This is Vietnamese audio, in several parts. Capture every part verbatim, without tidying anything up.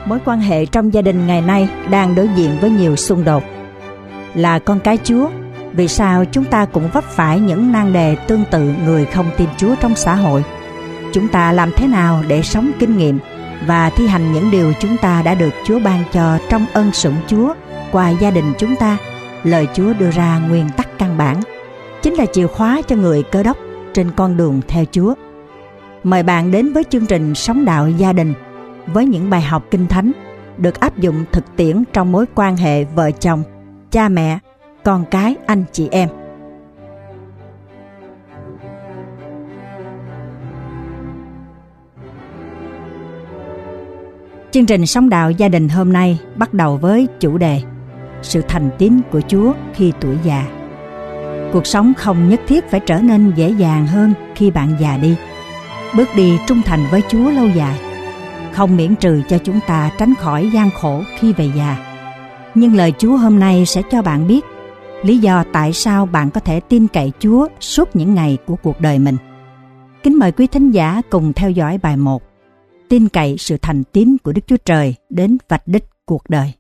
Mối quan hệ trong gia đình ngày nay đang đối diện với nhiều xung đột. Là con cái Chúa, vì sao chúng ta cũng vấp phải những nan đề tương tự người không tin Chúa trong xã hội? Chúng ta làm thế nào để sống kinh nghiệm và thi hành những điều chúng ta đã được Chúa ban cho trong ân sủng Chúa qua gia đình chúng ta? Lời Chúa đưa ra nguyên tắc căn bản, chính là chìa khóa cho người Cơ Đốc trên con đường theo Chúa. Mời bạn đến với chương trình Sống Đạo Gia Đình với những bài học Kinh Thánh được áp dụng thực tiễn trong mối quan hệ vợ chồng, cha mẹ, con cái, anh chị em. Chương trình Sống Đạo Gia Đình hôm nay bắt đầu với chủ đề sự thành tín của Chúa khi tuổi già. Cuộc sống không nhất thiết phải trở nên dễ dàng hơn khi bạn già đi. Bước đi trung thành với Chúa lâu dài không miễn trừ cho chúng ta tránh khỏi gian khổ khi về già. Nhưng lời Chúa hôm nay sẽ cho bạn biết lý do tại sao bạn có thể tin cậy Chúa suốt những ngày của cuộc đời mình. Kính mời quý thính giả cùng theo dõi bài một: Tin cậy sự thành tín của Đức Chúa Trời đến vạch đích cuộc đời.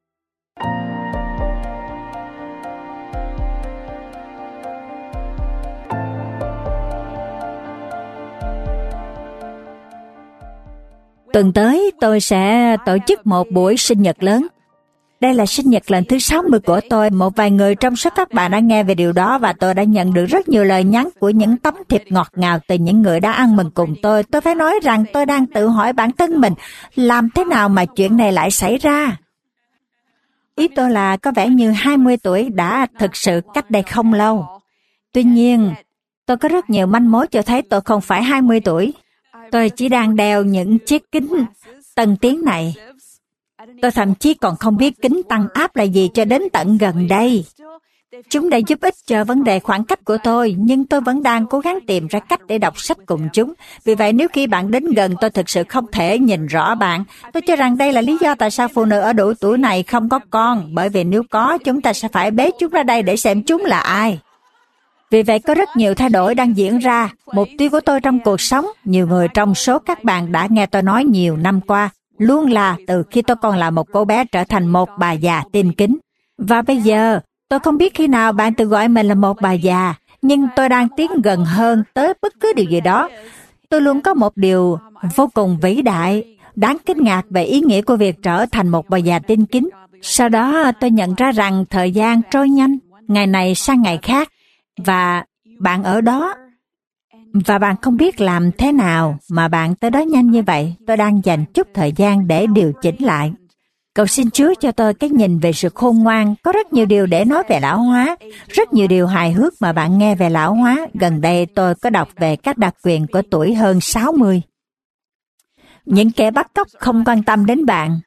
Tuần tới tôi sẽ tổ chức một buổi sinh nhật lớn. Đây là sinh nhật lần thứ sáu mươi của tôi. Một vài người trong số các bạn đã nghe về điều đó và tôi đã nhận được rất nhiều lời nhắn của những tấm thiệp ngọt ngào từ những người đã ăn mừng cùng tôi. Tôi phải nói rằng tôi đang tự hỏi bản thân mình, làm thế nào mà chuyện này lại xảy ra? Ý tôi là có vẻ như hai mươi tuổi đã thực sự cách đây không lâu. Tuy nhiên, tôi có rất nhiều manh mối cho thấy tôi không phải hai mươi tuổi. Tôi chỉ đang đeo những chiếc kính tân tiến này. Tôi thậm chí còn không biết kính tăng áp là gì cho đến tận gần đây. Chúng đã giúp ích cho vấn đề khoảng cách của tôi, nhưng tôi vẫn đang cố gắng tìm ra cách để đọc sách cùng chúng. Vì vậy nếu khi bạn đến gần, tôi thực sự không thể nhìn rõ bạn. Tôi cho rằng đây là lý do tại sao phụ nữ ở độ tuổi này không có con, bởi vì nếu có, chúng ta sẽ phải bế chúng ra đây để xem chúng là ai. Vì vậy có rất nhiều thay đổi đang diễn ra. Mục tiêu của tôi trong cuộc sống, nhiều người trong số các bạn đã nghe tôi nói nhiều năm qua, luôn là từ khi tôi còn là một cô bé trở thành một bà già tin kính. Và bây giờ, tôi không biết khi nào bạn tự gọi mình là một bà già, nhưng tôi đang tiến gần hơn tới bất cứ điều gì đó. Tôi luôn có một điều vô cùng vĩ đại, đáng kinh ngạc về ý nghĩa của việc trở thành một bà già tin kính. Sau đó tôi nhận ra rằng thời gian trôi nhanh, ngày này sang ngày khác, và bạn ở đó, và bạn không biết làm thế nào mà bạn tới đó nhanh như vậy. Tôi đang dành chút thời gian để điều chỉnh lại. Cầu xin Chúa cho tôi cái nhìn về sự khôn ngoan. Có rất nhiều điều để nói về lão hóa, rất nhiều điều hài hước mà bạn nghe về lão hóa. Gần đây tôi có đọc về các đặc quyền của tuổi hơn sáu mươi. Những kẻ bắt cóc không quan tâm đến bạn.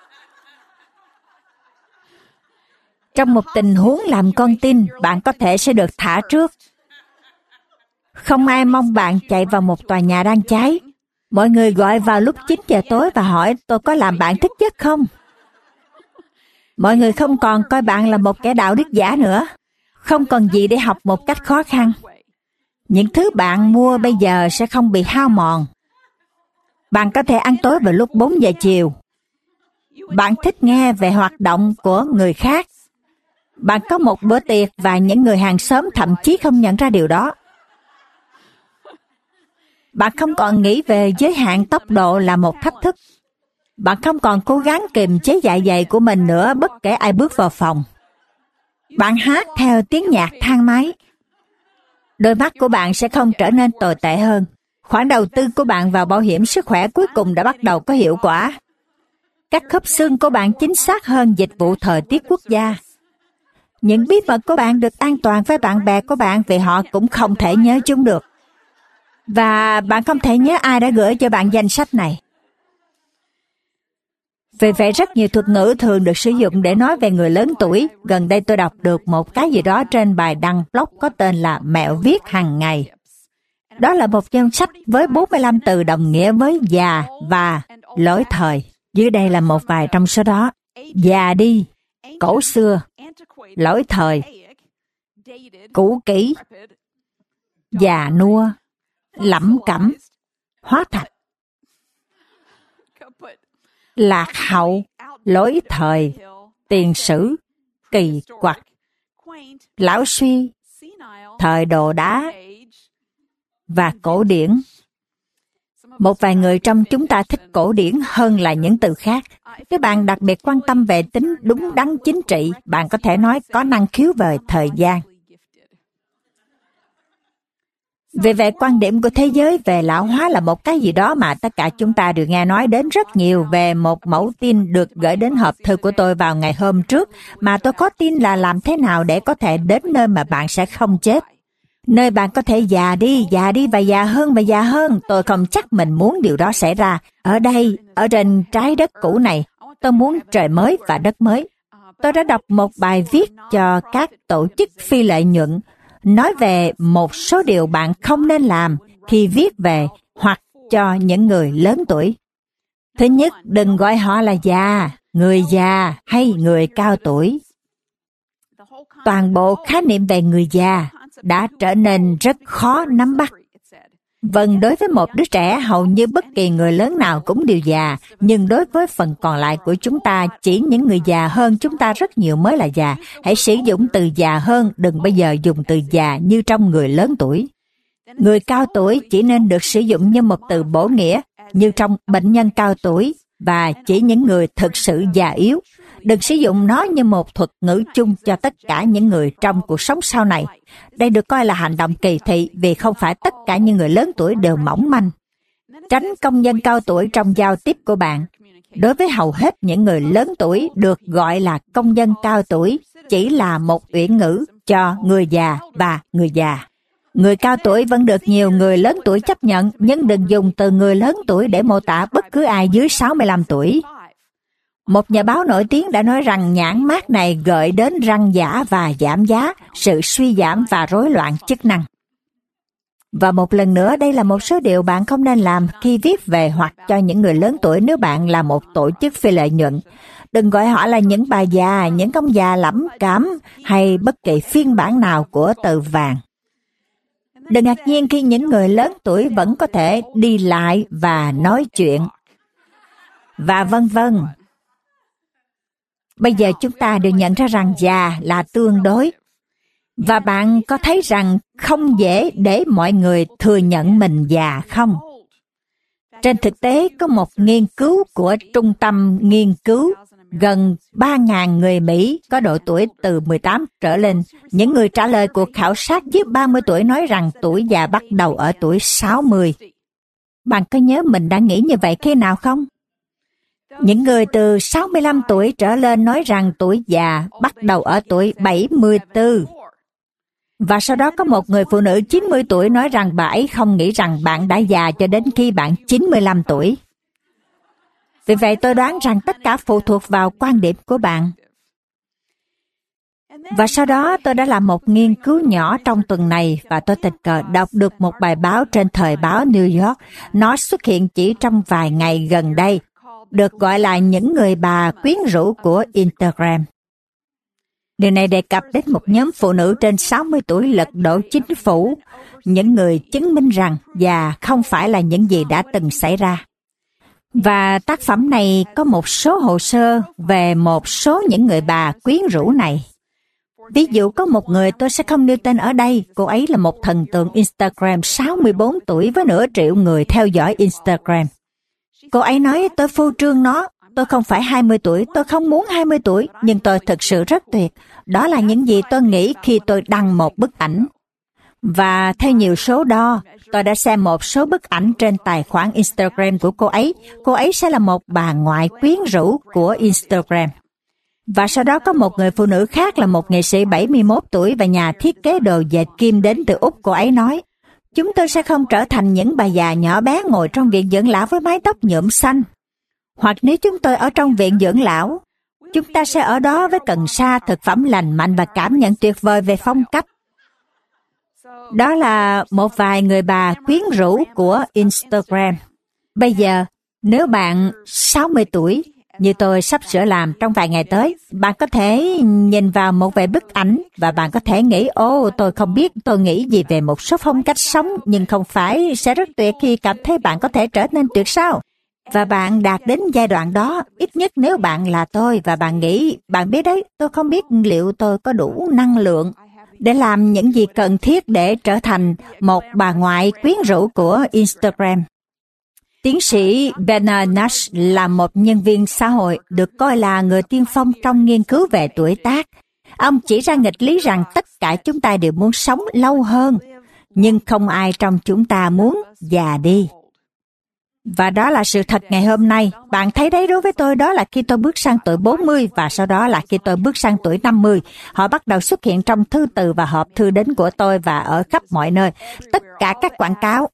Trong một tình huống làm con tin, bạn có thể sẽ được thả trước. Không ai mong bạn chạy vào một tòa nhà đang cháy. Mọi người gọi vào lúc chín giờ tối và hỏi tôi có làm bạn thức giấc không? Mọi người không còn coi bạn là một kẻ đạo đức giả nữa. Không còn gì để học một cách khó khăn. Những thứ bạn mua bây giờ sẽ không bị hao mòn. Bạn có thể ăn tối vào lúc bốn giờ chiều. Bạn thích nghe về hoạt động của người khác. Bạn có một bữa tiệc và những người hàng xóm thậm chí không nhận ra điều đó. Bạn không còn nghĩ về giới hạn tốc độ là một thách thức. Bạn không còn cố gắng kiềm chế dạ dày của mình nữa bất kể ai bước vào phòng. Bạn hát theo tiếng nhạc thang máy. Đôi mắt của bạn sẽ không trở nên tồi tệ hơn. Khoản đầu tư của bạn vào bảo hiểm sức khỏe cuối cùng đã bắt đầu có hiệu quả. Các khớp xương của bạn chính xác hơn dịch vụ thời tiết quốc gia. Những bí mật của bạn được an toàn với bạn bè của bạn vì họ cũng không thể nhớ chúng được. Và bạn không thể nhớ ai đã gửi cho bạn danh sách này. Vì vậy rất nhiều thuật ngữ thường được sử dụng để nói về người lớn tuổi. Gần đây tôi đọc được một cái gì đó trên bài đăng blog có tên là Mẹo viết hàng ngày. Đó là một danh sách với bốn mươi lăm từ đồng nghĩa với già và lỗi thời. Dưới đây là một vài trong số đó. Già đi, cổ xưa, lỗi thời, cũ kỹ, già nua, lẩm cẩm, hóa thạch, lạc hậu, lỗi thời, tiền sử, kỳ quặc, lão suy, thời đồ đá và cổ điển. Một vài người trong chúng ta thích cổ điển hơn là những từ khác. Nếu bạn đặc biệt quan tâm về tính đúng đắn chính trị, bạn có thể nói có năng khiếu về thời gian. Vì vậy, quan điểm của thế giới về lão hóa là một cái gì đó mà tất cả chúng ta đều nghe nói đến rất nhiều. Về một mẫu tin được gửi đến hộp thư của tôi vào ngày hôm trước, mà tôi có tin là làm thế nào để có thể đến nơi mà bạn sẽ không chết. Nơi bạn có thể già đi, già đi và già hơn và già hơn. Tôi không chắc mình muốn điều đó xảy ra. Ở đây, ở trên trái đất cũ này, tôi muốn trời mới và đất mới. Tôi đã đọc một bài viết cho các tổ chức phi lợi nhuận, nói về một số điều bạn không nên làm khi viết về hoặc cho những người lớn tuổi. Thứ nhất, đừng gọi họ là già, người già hay người cao tuổi. Toàn bộ khái niệm về người già đã trở nên rất khó nắm bắt. Vâng, đối với một đứa trẻ, hầu như bất kỳ người lớn nào cũng đều già, nhưng đối với phần còn lại của chúng ta, chỉ những người già hơn chúng ta rất nhiều mới là già. Hãy sử dụng từ già hơn, đừng bao giờ dùng từ già như trong người lớn tuổi. Người cao tuổi chỉ nên được sử dụng như một từ bổ nghĩa, như trong bệnh nhân cao tuổi, và chỉ những người thực sự già yếu. Đừng sử dụng nó như một thuật ngữ chung cho tất cả những người trong cuộc sống sau này. Đây được coi là hành động kỳ thị vì không phải tất cả những người lớn tuổi đều mỏng manh. Tránh công nhân cao tuổi trong giao tiếp của bạn. Đối với hầu hết những người lớn tuổi, được gọi là công nhân cao tuổi chỉ là một uyển ngữ cho người già và người già. Người cao tuổi vẫn được nhiều người lớn tuổi chấp nhận, nhưng đừng dùng từ người lớn tuổi để mô tả bất cứ ai dưới sáu mươi lăm tuổi. Một nhà báo nổi tiếng đã nói rằng nhãn mác này gợi đến răng giả và giảm giá, sự suy giảm và rối loạn chức năng. Và một lần nữa, đây là một số điều bạn không nên làm khi viết về hoặc cho những người lớn tuổi nếu bạn là một tổ chức phi lợi nhuận. Đừng gọi họ là những bà già, những ông già lẩm cẩm hay bất kỳ phiên bản nào của từ vàng. Đừng ngạc nhiên khi những người lớn tuổi vẫn có thể đi lại và nói chuyện. Và vân vân. Bây giờ chúng ta đều nhận ra rằng già là tương đối. Và bạn có thấy rằng không dễ để mọi người thừa nhận mình già không? Trên thực tế, có một nghiên cứu của Trung tâm Nghiên cứu gần ba nghìn người Mỹ có độ tuổi từ mười tám trở lên. Những người trả lời cuộc khảo sát dưới ba mươi tuổi nói rằng tuổi già bắt đầu ở tuổi sáu mươi. Bạn có nhớ mình đã nghĩ như vậy khi nào không? Những người từ sáu mươi lăm tuổi trở lên nói rằng tuổi già bắt đầu ở tuổi bảy mươi tư. Và sau đó có một người phụ nữ chín mươi tuổi nói rằng bà ấy không nghĩ rằng bạn đã già cho đến khi bạn chín mươi lăm tuổi. Vì vậy tôi đoán rằng tất cả phụ thuộc vào quan điểm của bạn. Và sau đó tôi đã làm một nghiên cứu nhỏ trong tuần này và tôi tình cờ đọc được một bài báo trên thời báo New York. Nó xuất hiện chỉ trong vài ngày gần đây, được gọi là những người bà quyến rũ của Instagram. Điều này đề cập đến một nhóm phụ nữ trên sáu mươi tuổi lật đổ chính phủ, những người chứng minh rằng già không phải là những gì đã từng xảy ra. Và tác phẩm này có một số hồ sơ về một số những người bà quyến rũ này. Ví dụ có một người tôi sẽ không nêu tên ở đây, cô ấy là một thần tượng Instagram sáu mươi bốn tuổi với nửa triệu người theo dõi Instagram. Cô ấy nói tôi phô trương nó, tôi không phải hai mươi tuổi, tôi không muốn hai mươi tuổi, nhưng tôi thực sự rất tuyệt. Đó là những gì tôi nghĩ khi tôi đăng một bức ảnh. Và theo nhiều số đo, tôi đã xem một số bức ảnh trên tài khoản Instagram của cô ấy. Cô ấy sẽ là một bà ngoại quyến rũ của Instagram. Và sau đó có một người phụ nữ khác là một nghệ sĩ bảy mươi mốt tuổi và nhà thiết kế đồ dệt kim đến từ Úc. Cô ấy nói, chúng tôi sẽ không trở thành những bà già nhỏ bé ngồi trong viện dưỡng lão với mái tóc nhuộm xanh. Hoặc nếu chúng tôi ở trong viện dưỡng lão, chúng ta sẽ ở đó với cần sa, thực phẩm lành mạnh và cảm nhận tuyệt vời về phong cách. Đó là một vài người bà quyến rũ của Instagram. Bây giờ, nếu bạn sáu mươi tuổi, như tôi sắp sửa làm trong vài ngày tới, bạn có thể nhìn vào một vài bức ảnh và bạn có thể nghĩ, ồ, tôi không biết tôi nghĩ gì về một số phong cách sống, nhưng không phải sẽ rất tuyệt khi cảm thấy bạn có thể trở nên tuyệt sao? Và bạn đạt đến giai đoạn đó, ít nhất nếu bạn là tôi và bạn nghĩ, bạn biết đấy, tôi không biết liệu tôi có đủ năng lượng để làm những gì cần thiết để trở thành một bà ngoại quyến rũ của Instagram. Tiến sĩ Bernard Nash là một nhân viên xã hội được coi là người tiên phong trong nghiên cứu về tuổi tác. Ông chỉ ra nghịch lý rằng tất cả chúng ta đều muốn sống lâu hơn, nhưng không ai trong chúng ta muốn già đi. Và đó là sự thật ngày hôm nay. Bạn thấy đấy, đối với tôi đó là khi tôi bước sang tuổi bốn mươi và sau đó là khi tôi bước sang tuổi năm mươi. Họ bắt đầu xuất hiện trong thư từ và hộp thư đến của tôi và ở khắp mọi nơi. Tất cả các quảng cáo.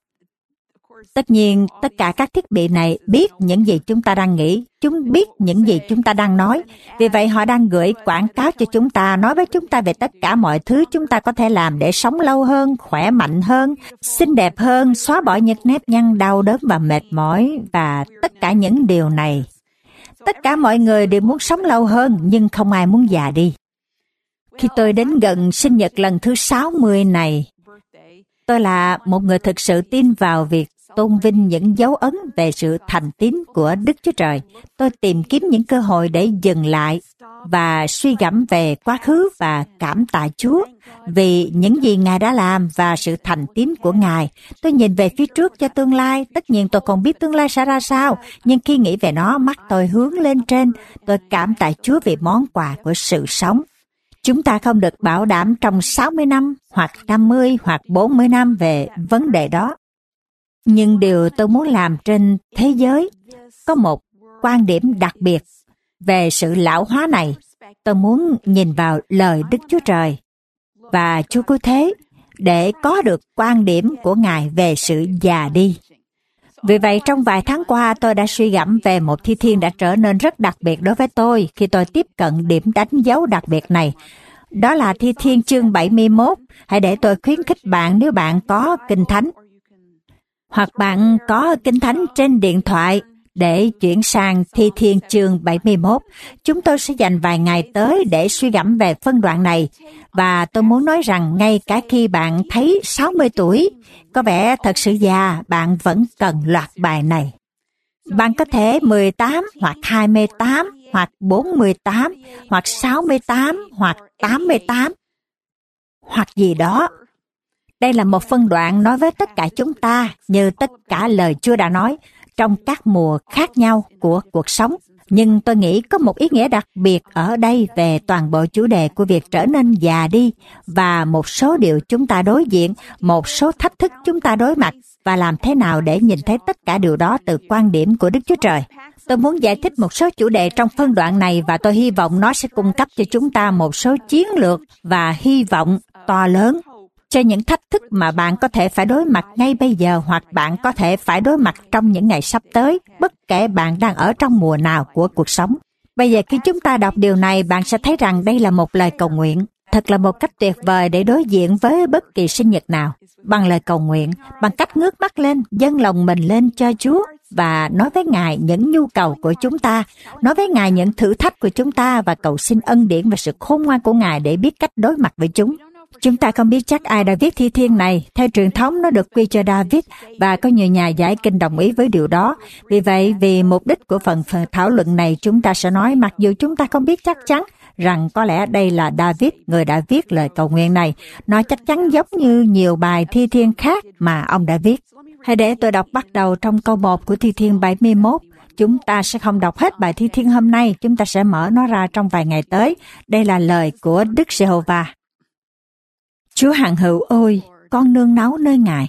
Tất nhiên, tất cả các thiết bị này biết những gì chúng ta đang nghĩ, chúng biết những gì chúng ta đang nói. Vì vậy, họ đang gửi quảng cáo cho chúng ta, nói với chúng ta về tất cả mọi thứ chúng ta có thể làm để sống lâu hơn, khỏe mạnh hơn, xinh đẹp hơn, xóa bỏ những nếp nhăn đau đớn và mệt mỏi, và tất cả những điều này. Tất cả mọi người đều muốn sống lâu hơn, nhưng không ai muốn già đi. Khi tôi đến gần sinh nhật lần thứ sáu mươi này, tôi là một người thực sự tin vào việc tôn vinh những dấu ấn về sự thành tín của Đức Chúa Trời. Tôi tìm kiếm những cơ hội để dừng lại và suy gẫm về quá khứ và cảm tạ Chúa vì những gì Ngài đã làm và sự thành tín của Ngài. Tôi nhìn về phía trước cho tương lai. Tất nhiên tôi không biết tương lai sẽ ra sao, nhưng khi nghĩ về nó, mắt tôi hướng lên trên. Tôi cảm tạ Chúa vì món quà của sự sống. Chúng ta không được bảo đảm trong sáu mươi năm, hoặc năm mươi, hoặc bốn mươi năm về vấn đề đó. Nhưng điều tôi muốn làm trên thế giới có một quan điểm đặc biệt về sự lão hóa này. Tôi muốn nhìn vào lời Đức Chúa Trời và Chúa Cứu Thế để có được quan điểm của Ngài về sự già đi. Vì vậy, trong vài tháng qua, tôi đã suy gẫm về một thi thiên đã trở nên rất đặc biệt đối với tôi khi tôi tiếp cận điểm đánh dấu đặc biệt này. Đó là thi thiên chương bảy mươi mốt. Hãy để tôi khuyến khích bạn nếu bạn có Kinh Thánh, hoặc bạn có Kinh Thánh trên điện thoại, để chuyển sang thi thiên chương bảy mươi mốt. Chúng tôi sẽ dành vài ngày tới để suy gẫm về phân đoạn này. Và tôi muốn nói rằng ngay cả khi bạn thấy sáu mươi tuổi, có vẻ thật sự già, bạn vẫn cần loạt bài này. Bạn có thể mười tám, hoặc hai mươi tám, hoặc bốn mươi tám, hoặc sáu mươi tám, hoặc tám mươi tám, hoặc gì đó. Đây là một phân đoạn nói với tất cả chúng ta, như tất cả lời Chúa đã nói, trong các mùa khác nhau của cuộc sống. Nhưng tôi nghĩ có một ý nghĩa đặc biệt ở đây về toàn bộ chủ đề của việc trở nên già đi, và một số điều chúng ta đối diện, một số thách thức chúng ta đối mặt, và làm thế nào để nhìn thấy tất cả điều đó từ quan điểm của Đức Chúa Trời. Tôi muốn giải thích một số chủ đề trong phân đoạn này, và tôi hy vọng nó sẽ cung cấp cho chúng ta một số chiến lược và hy vọng to lớn cho những thách thức mà bạn có thể phải đối mặt ngay bây giờ, hoặc bạn có thể phải đối mặt trong những ngày sắp tới, bất kể bạn đang ở trong mùa nào của cuộc sống. Bây giờ khi chúng ta đọc điều này, bạn sẽ thấy rằng đây là một lời cầu nguyện. Thật là một cách tuyệt vời để đối diện với bất kỳ sinh nhật nào. Bằng lời cầu nguyện, bằng cách ngước mắt lên, dâng lòng mình lên cho Chúa, và nói với Ngài những nhu cầu của chúng ta, nói với Ngài những thử thách của chúng ta, và cầu xin ân điển và sự khôn ngoan của Ngài để biết cách đối mặt với chúng. Chúng ta không biết chắc ai đã viết thi thiên này. Theo truyền thống, nó được quy cho David, và có nhiều nhà giải kinh đồng ý với điều đó. Vì vậy, vì mục đích của phần, phần thảo luận này, chúng ta sẽ nói, mặc dù chúng ta không biết chắc chắn, rằng có lẽ đây là David, người đã viết lời cầu nguyện này. Nó chắc chắn giống như nhiều bài thi thiên khác mà ông đã viết. Hãy để tôi đọc bắt đầu trong câu một của thi thiên bảy mươi mốt. Chúng ta sẽ không đọc hết bài thi thiên hôm nay, chúng ta sẽ mở nó ra trong vài ngày tới. Đây là lời của Đức Giê-hô-va. Chúa hằng hữu ơi, con nương náu nơi Ngài.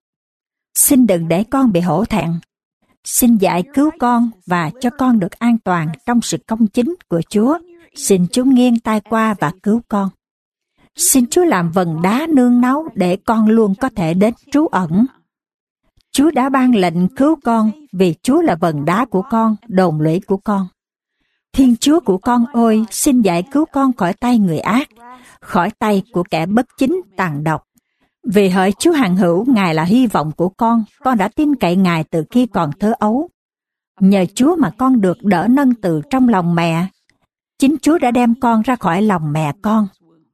Xin đừng để con bị hổ thẹn. Xin giải cứu con và cho con được an toàn trong sự công chính của Chúa. Xin Chúa nghiêng tai qua và cứu con. Xin Chúa làm vần đá nương náu để con luôn có thể đến trú ẩn. Chúa đã ban lệnh cứu con vì Chúa là vần đá của con, đồn lũy của con. Thiên Chúa của con ơi, xin giải cứu con khỏi tay người ác, khỏi tay của kẻ bất chính tàn độc. Vì hỡi Chúa hằng hữu, Ngài là hy vọng của con, con đã tin cậy Ngài từ khi còn thơ ấu. Nhờ Chúa mà con được đỡ nâng từ trong lòng mẹ. Chính Chúa đã đem con ra khỏi lòng mẹ con.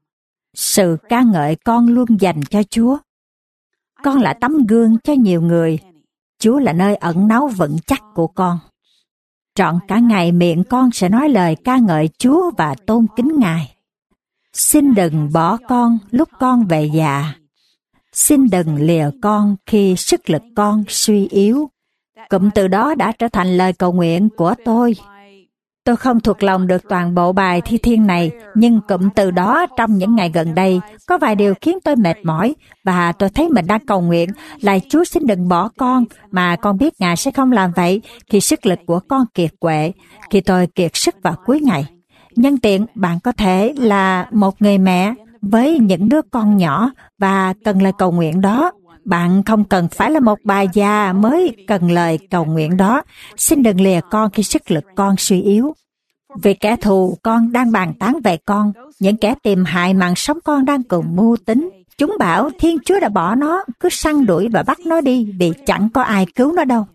Sự ca ngợi con luôn dành cho Chúa. Con là tấm gương cho nhiều người. Chúa là nơi ẩn náu vững chắc của con. Trọn cả ngày miệng con sẽ nói lời ca ngợi Chúa và tôn kính Ngài. Xin đừng bỏ con lúc con về già. Xin đừng lìa con khi sức lực con suy yếu. Cụm từ đó đã trở thành lời cầu nguyện của tôi. Tôi không thuộc lòng được toàn bộ bài thi thiên này, nhưng cụm từ đó trong những ngày gần đây có vài điều khiến tôi mệt mỏi, và tôi thấy mình đang cầu nguyện, lạy Chúa xin đừng bỏ con, mà con biết Ngài sẽ không làm vậy khi sức lực của con kiệt quệ, khi tôi kiệt sức vào cuối ngày. Nhân tiện, bạn có thể là một người mẹ với những đứa con nhỏ và cần lời cầu nguyện đó. Bạn không cần phải là một bà già mới cần lời cầu nguyện đó. Xin đừng lìa con khi sức lực con suy yếu. Vì kẻ thù con đang bàn tán về con, những kẻ tìm hại mạng sống con đang cùng mưu tính. Chúng bảo Thiên Chúa đã bỏ nó, cứ săn đuổi và bắt nó đi vì chẳng có ai cứu nó đâu.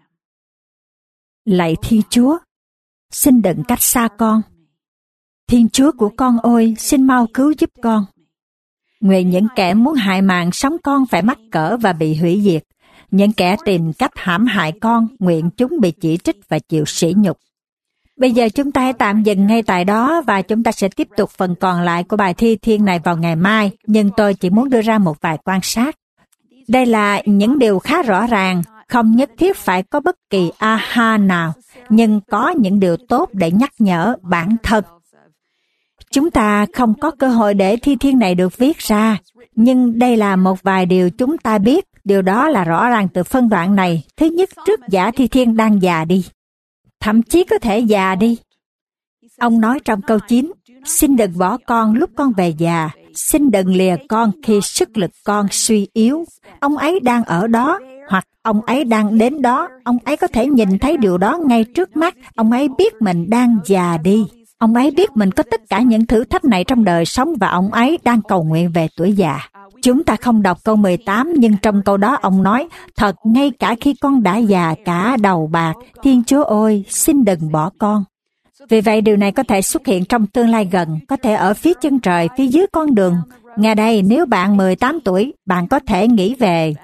Lạy Thiên Chúa, xin đừng cách xa con. Thiên Chúa của con ơi, xin mau cứu giúp con. Nguyện những kẻ muốn hại mạng sống con phải mắc cỡ và bị hủy diệt. Những kẻ tìm cách hãm hại con, nguyện chúng bị chỉ trích và chịu sỉ nhục. Bây giờ chúng ta hãy tạm dừng ngay tại đó và chúng ta sẽ tiếp tục phần còn lại của bài thi thiên này vào ngày mai, nhưng tôi chỉ muốn đưa ra một vài quan sát. Đây là những điều khá rõ ràng, không nhất thiết phải có bất kỳ aha nào, nhưng có những điều tốt để nhắc nhở bản thân. Chúng ta không có cơ hội để thi thiên này được viết ra, nhưng đây là một vài điều chúng ta biết, điều đó là rõ ràng từ phân đoạn này. Thứ nhất, trước giả thi thiên đang già đi, thậm chí có thể già đi. Ông nói trong câu chín, xin đừng bỏ con lúc con về già, xin đừng lìa con khi sức lực con suy yếu. Ông ấy đang ở đó, hoặc ông ấy đang đến đó, ông ấy có thể nhìn thấy điều đó ngay trước mắt, ông ấy biết mình đang già đi. Ông ấy biết mình có tất cả những thử thách này trong đời sống và ông ấy đang cầu nguyện về tuổi già. Chúng ta không đọc câu mười tám, nhưng trong câu đó ông nói, thật ngay cả khi con đã già cả đầu bạc, Thiên Chúa ơi, xin đừng bỏ con. Vì vậy điều này có thể xuất hiện trong tương lai gần, có thể ở phía chân trời, phía dưới con đường. Ngày đây, nếu bạn mười tám tuổi, bạn có thể nghĩ về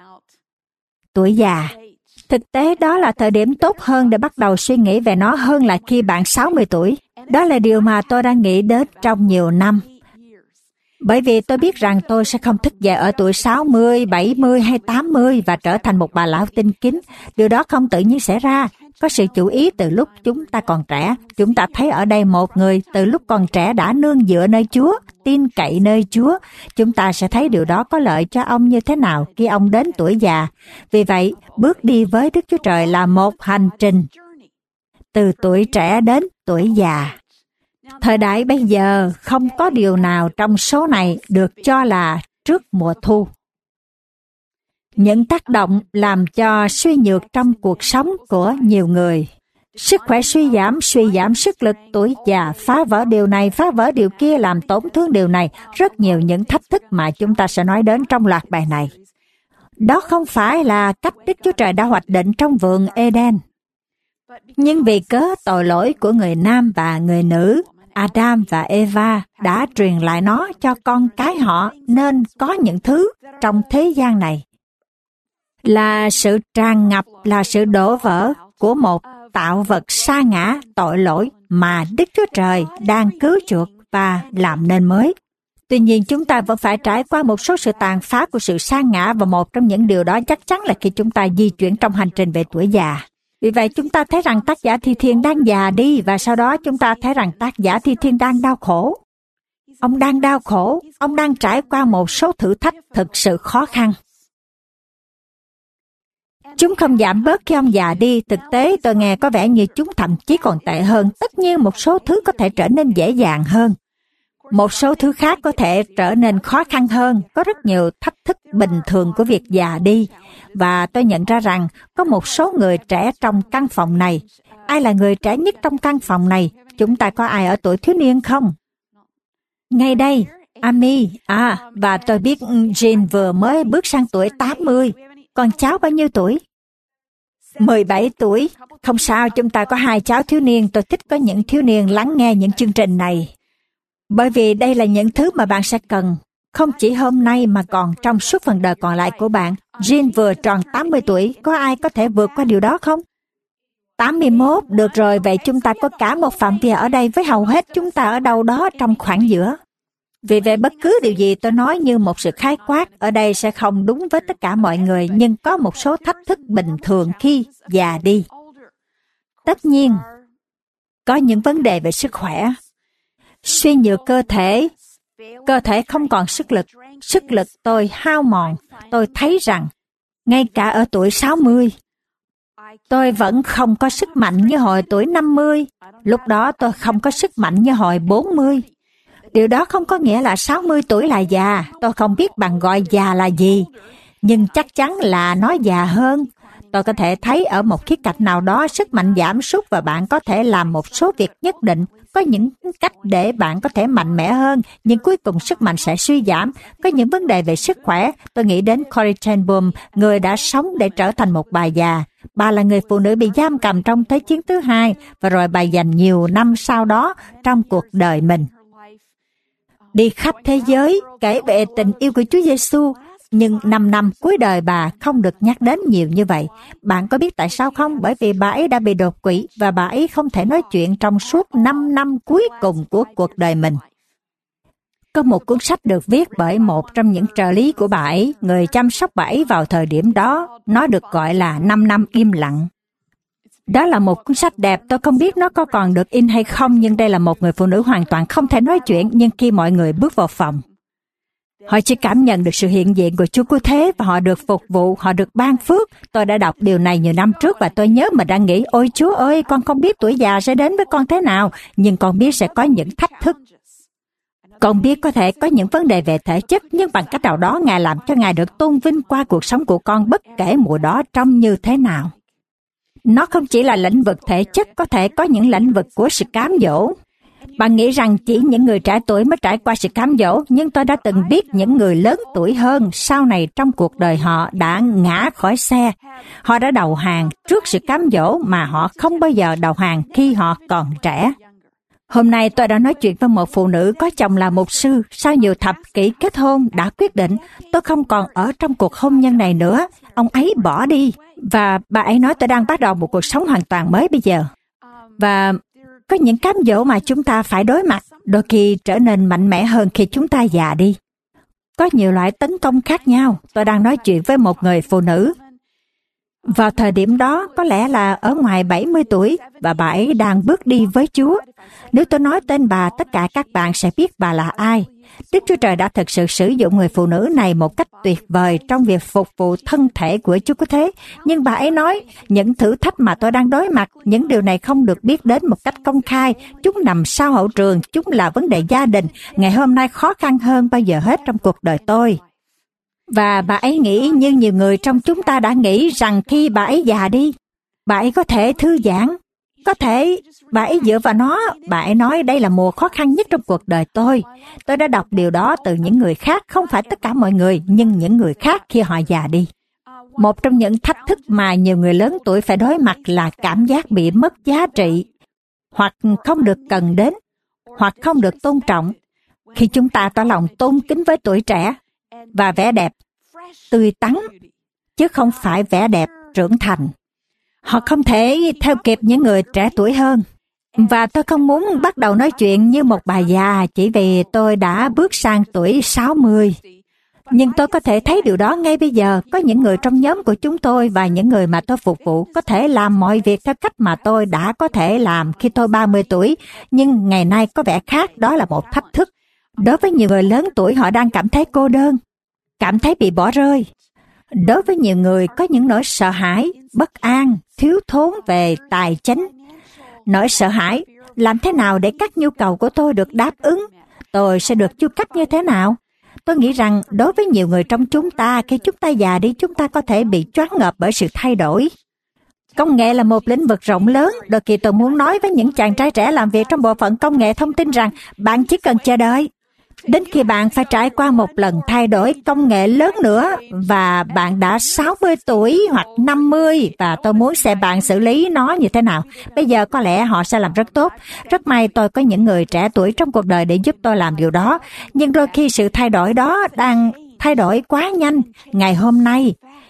tuổi già. Thực tế đó là thời điểm tốt hơn để bắt đầu suy nghĩ về nó hơn là khi bạn sáu mươi tuổi. Đó là điều mà tôi đã nghĩ đến trong nhiều năm. Bởi vì tôi biết rằng tôi sẽ không thức dậy ở tuổi sáu mươi, bảy mươi hay tám mươi và trở thành một bà lão tinh kính. Điều đó không tự nhiên xảy ra. Có sự chú ý từ lúc chúng ta còn trẻ. Chúng ta thấy ở đây một người từ lúc còn trẻ đã nương dựa nơi Chúa, tin cậy nơi Chúa. Chúng ta sẽ thấy điều đó có lợi cho ông như thế nào khi ông đến tuổi già. Vì vậy, bước đi với Đức Chúa Trời là một hành trình từ tuổi trẻ đến tuổi già. Thời đại bây giờ không có điều nào trong số này được cho là trước mùa thu. Những tác động làm cho suy nhược trong cuộc sống của nhiều người. Sức khỏe suy giảm, suy giảm sức lực, tuổi già, phá vỡ điều này, phá vỡ điều kia, làm tổn thương điều này. Rất nhiều những thách thức mà chúng ta sẽ nói đến trong loạt bài này. Đó không phải là cách Đức Chúa Trời đã hoạch định trong vườn Eden. Nhưng vì cớ tội lỗi của người nam và người nữ, Adam và Eva đã truyền lại nó cho con cái họ, nên có những thứ trong thế gian này là sự tràn ngập, là sự đổ vỡ của một tạo vật sa ngã tội lỗi mà Đức Chúa Trời đang cứu chuộc và làm nên mới. Tuy nhiên, chúng ta vẫn phải trải qua một số sự tàn phá của sự sa ngã, và một trong những điều đó chắc chắn là khi chúng ta di chuyển trong hành trình về tuổi già. Vì vậy, chúng ta thấy rằng tác giả Thi Thiên đang già đi, và sau đó chúng ta thấy rằng tác giả Thi Thiên đang đau khổ. Ông đang đau khổ, ông đang trải qua một số thử thách thực sự khó khăn. Chúng không giảm bớt khi ông già đi, thực tế tôi nghe có vẻ như chúng thậm chí còn tệ hơn. Tất nhiên một số thứ có thể trở nên dễ dàng hơn. Một số thứ khác có thể trở nên khó khăn hơn. Có rất nhiều thách thức bình thường của việc già đi. Và tôi nhận ra rằng có một số người trẻ trong căn phòng này. Ai là người trẻ nhất trong căn phòng này? Chúng ta có ai ở tuổi thiếu niên không? Ngay đây, Amy, à, và tôi biết Jean vừa mới bước sang tuổi tám mươi. Còn cháu bao nhiêu tuổi? mười bảy tuổi. Không sao, chúng ta có hai cháu thiếu niên. Tôi thích có những thiếu niên lắng nghe những chương trình này. Bởi vì đây là những thứ mà bạn sẽ cần, không chỉ hôm nay mà còn trong suốt phần đời còn lại của bạn. Jean vừa tròn tám mươi tuổi, có ai có thể vượt qua điều đó không? tám mươi mốt, được rồi, vậy chúng ta có cả một phạm vi ở đây với hầu hết chúng ta ở đâu đó trong khoảng giữa. Vì vậy bất cứ điều gì tôi nói như một sự khái quát ở đây sẽ không đúng với tất cả mọi người, nhưng có một số thách thức bình thường khi già đi. Tất nhiên, có những vấn đề về sức khỏe. Suy nhược cơ thể, cơ thể không còn sức lực, sức lực tôi hao mòn. Tôi thấy rằng, ngay cả ở tuổi sáu mươi, tôi vẫn không có sức mạnh như hồi tuổi năm mươi. Lúc đó tôi không có sức mạnh như hồi bốn mươi. Điều đó không có nghĩa là sáu mươi tuổi là già. Tôi không biết bạn gọi già là gì, nhưng chắc chắn là nó già hơn. Tôi có thể thấy ở một khía cạnh nào đó sức mạnh giảm sút và bạn có thể làm một số việc nhất định. Có những cách để bạn có thể mạnh mẽ hơn, nhưng cuối cùng sức mạnh sẽ suy giảm. Có những vấn đề về sức khỏe. Tôi nghĩ đến Corrie ten Boom, người đã sống để trở thành một bà già. Bà là người phụ nữ bị giam cầm trong Thế chiến thứ hai, và rồi bà dành nhiều năm sau đó trong cuộc đời mình đi khắp thế giới kể về tình yêu của Chúa Giêsu, nhưng năm năm cuối đời bà không được nhắc đến nhiều như vậy. Bạn có biết tại sao không? Bởi vì bà ấy đã bị đột quỵ và bà ấy không thể nói chuyện trong suốt năm năm cuối cùng của cuộc đời mình. Có một cuốn sách được viết bởi một trong những trợ lý của bà ấy, người chăm sóc bà ấy vào thời điểm đó. Nó được gọi là năm năm im lặng. Đó là một cuốn sách đẹp, tôi không biết nó có còn được in hay không, nhưng đây là một người phụ nữ hoàn toàn không thể nói chuyện, nhưng khi mọi người bước vào phòng, họ chỉ cảm nhận được sự hiện diện của Chúa Cứu Thế và họ được phục vụ, họ được ban phước. Tôi đã đọc điều này nhiều năm trước và tôi nhớ mình đang nghĩ, ôi Chúa ơi, con không biết tuổi già sẽ đến với con thế nào, nhưng con biết sẽ có những thách thức. Con biết có thể có những vấn đề về thể chất, nhưng bằng cách nào đó Ngài làm cho Ngài được tôn vinh qua cuộc sống của con bất kể mùa đó trông như thế nào. Nó không chỉ là lĩnh vực thể chất, có thể có những lĩnh vực của sự cám dỗ. Bạn nghĩ rằng chỉ những người trẻ tuổi mới trải qua sự cám dỗ, nhưng tôi đã từng biết những người lớn tuổi hơn sau này trong cuộc đời họ đã ngã khỏi xe. Họ đã đầu hàng trước sự cám dỗ mà họ không bao giờ đầu hàng khi họ còn trẻ. Hôm nay tôi đã nói chuyện với một phụ nữ có chồng là mục sư, sau nhiều thập kỷ kết hôn đã quyết định, tôi không còn ở trong cuộc hôn nhân này nữa, ông ấy bỏ đi. Và bà ấy nói tôi đang bắt đầu một cuộc sống hoàn toàn mới bây giờ. Và có những cám dỗ mà chúng ta phải đối mặt, đôi khi trở nên mạnh mẽ hơn khi chúng ta già đi. Có nhiều loại tấn công khác nhau. Tôi đang nói chuyện với một người phụ nữ. Vào thời điểm đó, có lẽ là ở ngoài bảy mươi tuổi, và bà ấy đang bước đi với Chúa. Nếu tôi nói tên bà, tất cả các bạn sẽ biết bà là ai. Đức Chúa Trời đã thực sự sử dụng người phụ nữ này một cách tuyệt vời trong việc phục vụ thân thể của Chúa Cứu Thế. Nhưng bà ấy nói, những thử thách mà tôi đang đối mặt, những điều này không được biết đến một cách công khai. Chúng nằm sau hậu trường, chúng là vấn đề gia đình. Ngày hôm nay khó khăn hơn bao giờ hết trong cuộc đời tôi. Và bà ấy nghĩ như nhiều người trong chúng ta đã nghĩ rằng khi bà ấy già đi, bà ấy có thể thư giãn. Có thể bà ấy dựa vào nó, bà ấy nói đây là mùa khó khăn nhất trong cuộc đời tôi. Tôi đã đọc điều đó từ những người khác, không phải tất cả mọi người, nhưng những người khác khi họ già đi. Một trong những thách thức mà nhiều người lớn tuổi phải đối mặt là cảm giác bị mất giá trị, hoặc không được cần đến, hoặc không được tôn trọng. Khi chúng ta tỏ lòng tôn kính với tuổi trẻ và vẻ đẹp tươi tắn, chứ không phải vẻ đẹp trưởng thành, họ không thể theo kịp những người trẻ tuổi hơn. Và tôi không muốn bắt đầu nói chuyện như một bà già chỉ vì tôi đã bước sang tuổi sáu mươi. Nhưng tôi có thể thấy điều đó ngay bây giờ. Có những người trong nhóm của chúng tôi và những người mà tôi phục vụ có thể làm mọi việc theo cách mà tôi đã có thể làm khi tôi ba mươi tuổi. Nhưng ngày nay có vẻ khác, đó là một thách thức. Đối với nhiều người lớn tuổi, họ đang cảm thấy cô đơn, cảm thấy bị bỏ rơi. Đối với nhiều người có những nỗi sợ hãi, bất an, thiếu thốn về tài chính. Nỗi sợ hãi, làm thế nào để các nhu cầu của tôi được đáp ứng? Tôi sẽ được chu cấp như thế nào? Tôi nghĩ rằng đối với nhiều người trong chúng ta, khi chúng ta già đi, chúng ta có thể bị choáng ngợp bởi sự thay đổi. Công nghệ là một lĩnh vực rộng lớn. Đôi khi tôi muốn nói với những chàng trai trẻ làm việc trong bộ phận công nghệ thông tin rằng bạn chỉ cần chờ đợi đến khi bạn phải trải qua một lần thay đổi công nghệ lớn nữa và bạn đã sáu mươi tuổi hoặc năm mươi và tôi muốn xem bạn xử lý nó như thế nào. Bây giờ có lẽ họ sẽ làm rất tốt. Rất may tôi có những người trẻ tuổi trong cuộc đời để giúp tôi làm điều đó. Nhưng đôi khi sự thay đổi đó đang thay đổi quá nhanh. Ngày hôm nay,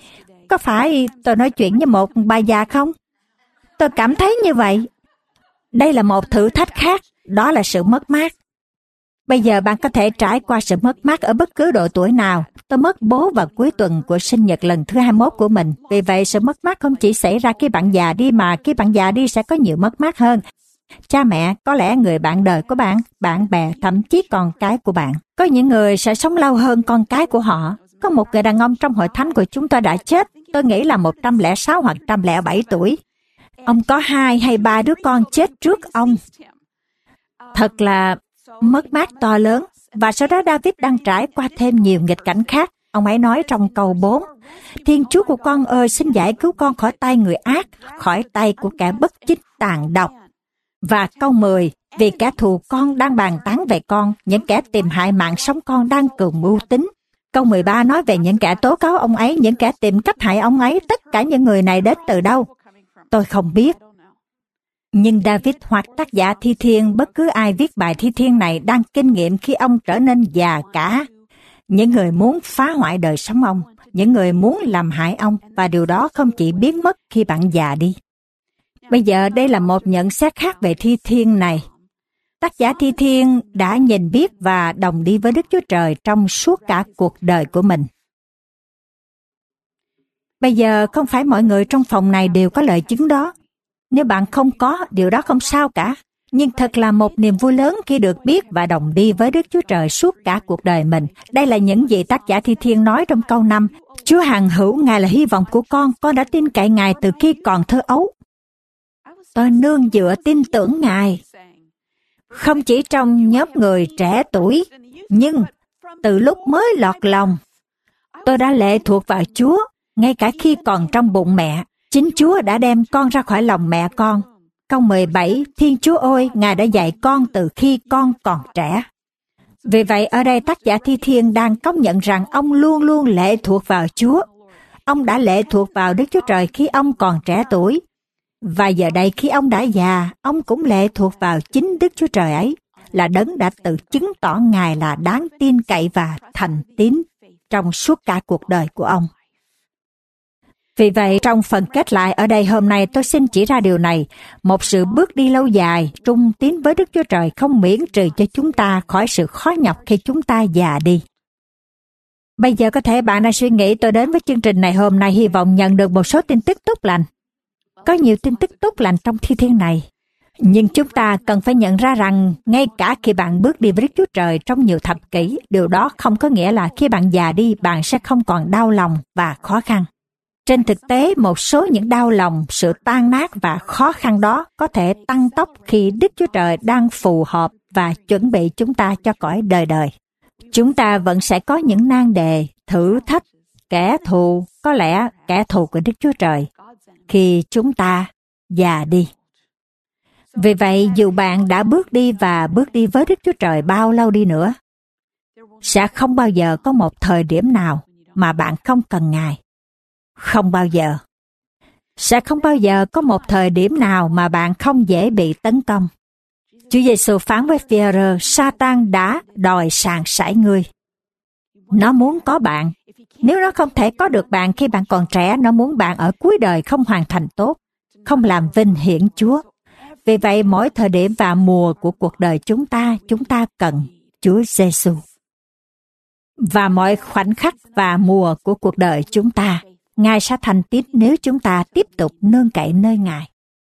Có phải tôi nói chuyện với một bà già không? Tôi cảm thấy như vậy. Đây là một thử thách khác, đó là sự mất mát. Bây giờ bạn có thể trải qua sự mất mát ở bất cứ độ tuổi nào. Tôi mất bố vào cuối tuần của sinh nhật lần thứ hai mươi mốt của mình. Vì vậy, sự mất mát không chỉ xảy ra khi bạn già đi, mà khi bạn già đi sẽ có nhiều mất mát hơn. Cha mẹ, có lẽ người bạn đời của bạn, bạn bè, thậm chí con cái của bạn. Có những người sẽ sống lâu hơn con cái của họ. Có một người đàn ông trong hội thánh của chúng tôi đã chết, tôi nghĩ là một trăm lẻ sáu hoặc một trăm lẻ bảy tuổi. Ông có hai hay ba đứa con chết trước ông. Thật là mất mát to lớn. Và sau đó David đang trải qua thêm nhiều nghịch cảnh khác. Ông ấy nói trong câu bốn, Thiên Chúa của con ơi, xin giải cứu con khỏi tay người ác, khỏi tay của kẻ bất chính tàn độc. Và câu mười, vì kẻ thù con đang bàn tán về con, những kẻ tìm hại mạng sống con đang cừu mưu tính. Câu mười ba nói về những kẻ tố cáo ông ấy, những kẻ tìm cách hại ông ấy, tất cả những người này đến từ đâu? Tôi không biết. Nhưng David hoặc tác giả thi thiên, bất cứ ai viết bài thi thiên này đang kinh nghiệm khi ông trở nên già cả. Những người muốn phá hoại đời sống ông, những người muốn làm hại ông, và điều đó không chỉ biến mất khi bạn già đi. Bây giờ đây là một nhận xét khác về thi thiên này. Tác giả thi thiên đã nhìn biết và đồng đi với Đức Chúa Trời trong suốt cả cuộc đời của mình. Bây giờ không phải mọi người trong phòng này đều có lời chứng đó. Nếu bạn không có, điều đó không sao cả. Nhưng thật là một niềm vui lớn khi được biết và đồng đi với Đức Chúa Trời suốt cả cuộc đời mình. Đây là những gì tác giả thi thiên nói trong câu năm. Chúa hằng hữu, Ngài là hy vọng của con, con đã tin cậy Ngài từ khi còn thơ ấu. Tôi nương dựa tin tưởng Ngài. Không chỉ trong nhóm người trẻ tuổi, nhưng từ lúc mới lọt lòng, tôi đã lệ thuộc vào Chúa, ngay cả khi còn trong bụng mẹ. Chính Chúa đã đem con ra khỏi lòng mẹ con. Câu mười bảy, Thiên Chúa ơi, Ngài đã dạy con từ khi con còn trẻ. Vì vậy, ở đây tác giả thi thiên đang công nhận rằng ông luôn luôn lệ thuộc vào Chúa. Ông đã lệ thuộc vào Đức Chúa Trời khi ông còn trẻ tuổi. Và giờ đây khi ông đã già, ông cũng lệ thuộc vào chính Đức Chúa Trời ấy, là đấng đã tự chứng tỏ Ngài là đáng tin cậy và thành tín trong suốt cả cuộc đời của ông. Vì vậy, trong phần kết lại ở đây hôm nay, tôi xin chỉ ra điều này, một sự bước đi lâu dài, trung tín với Đức Chúa Trời không miễn trừ cho chúng ta khỏi sự khó nhọc khi chúng ta già đi. Bây giờ có thể bạn đang suy nghĩ tôi đến với chương trình này hôm nay hy vọng nhận được một số tin tức tốt lành. Có nhiều tin tức tốt lành trong thi thiên này. Nhưng chúng ta cần phải nhận ra rằng ngay cả khi bạn bước đi với Đức Chúa Trời trong nhiều thập kỷ, điều đó không có nghĩa là khi bạn già đi, bạn sẽ không còn đau lòng và khó khăn. Trên thực tế, một số những đau lòng, sự tan nát và khó khăn đó có thể tăng tốc khi Đức Chúa Trời đang phù hợp và chuẩn bị chúng ta cho cõi đời đời. Chúng ta vẫn sẽ có những nan đề, thử thách, kẻ thù, có lẽ kẻ thù của Đức Chúa Trời, khi chúng ta già đi. Vì vậy, dù bạn đã bước đi và bước đi với Đức Chúa Trời bao lâu đi nữa, sẽ không bao giờ có một thời điểm nào mà bạn không cần Ngài. Không bao giờ. Sẽ không bao giờ có một thời điểm nào mà bạn không dễ bị tấn công. Chúa Giêsu phán với Phi-e-rơ, Sa-tan đã đòi sàn sải ngươi. Nó muốn có bạn. Nếu nó không thể có được bạn khi bạn còn trẻ, nó muốn bạn ở cuối đời không hoàn thành tốt, không làm vinh hiển Chúa. Vì vậy, mỗi thời điểm và mùa của cuộc đời chúng ta, chúng ta cần Chúa Giêsu. Và mọi khoảnh khắc và mùa của cuộc đời chúng ta, Ngài sẽ thành tín nếu chúng ta tiếp tục nương cậy nơi Ngài.